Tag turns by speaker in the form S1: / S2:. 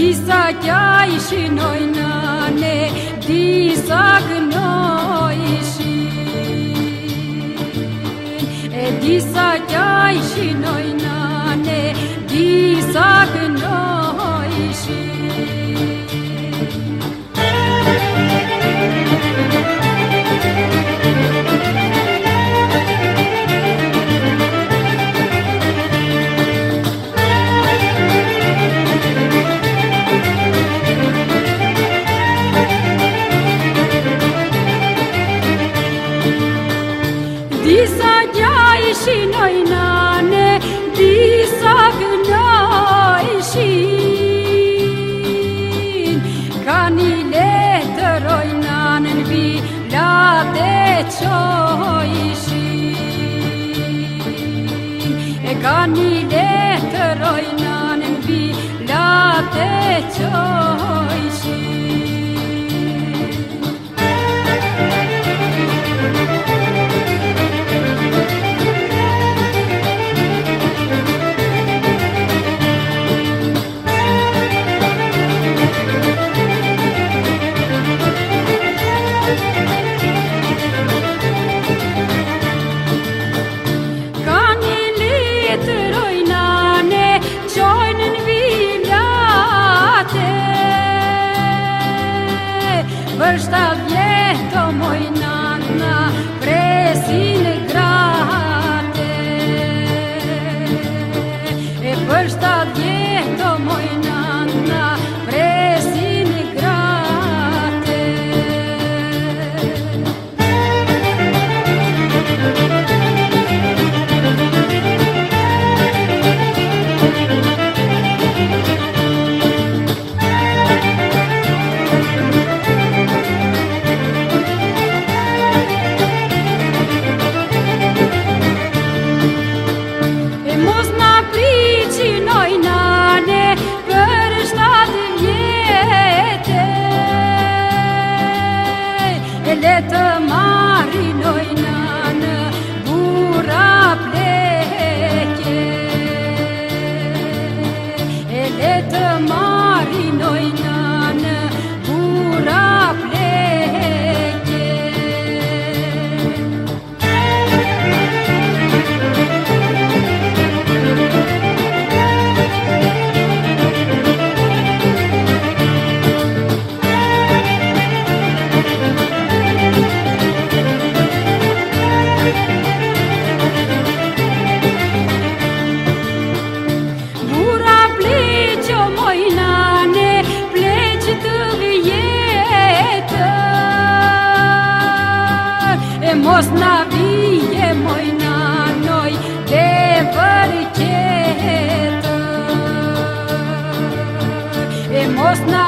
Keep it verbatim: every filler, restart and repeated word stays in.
S1: Disa chiai și noi nane, disa noi și e disa chiai și noi nane, disa noi și disa chiai și noi nane, disa noi și canile tăroi nanen vi la de cioi și e canile tăroi nanen vi la de cioi și vërsta vjeto moj nana, presin grate e vërsta vjeto moj nana, presin grate letă mari noi nană, gura pleche e letă mari noi nană, gura pleche mos na vie moj nanoj de vërqetë e mos na